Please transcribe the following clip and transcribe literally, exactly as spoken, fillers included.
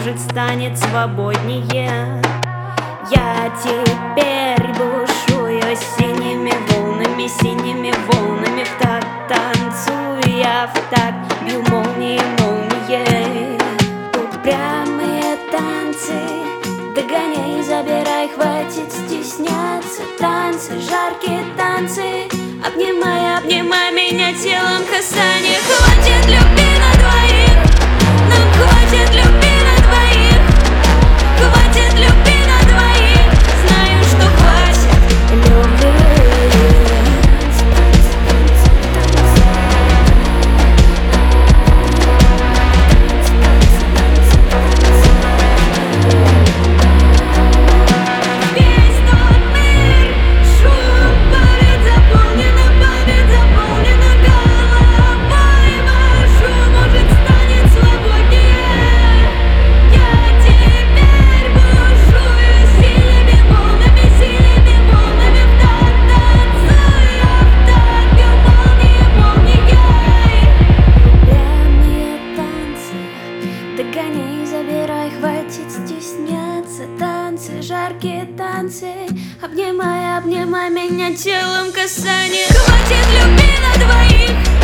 может, станет свободнее. Я теперь бушую синими волнами, синими волнами в такт танцую я, в такт бью молнии, молнией. Упрямые танцы, догоняй, забирай, хватит стесняться. Танцы, жаркие танцы, обнимай, обнимай меня телом, касание. Хватит любви на двоих, нам хватит любви на двоих, хватит любви на двоих, знаю, что хватит любви. Весь тот мир, шум, память заполнена, память заполнена головой. Машу, может, станет свободнее. Я теперь бушую синими волнами, синими волнами в такт танцую, в такт бью молнии, молнией. Упрямые танцы, догоняй, забирай, хватит стесняться. Танцы, жаркие танцы, обнимай, обнимай меня телом, касание. Хватит любви на двоих,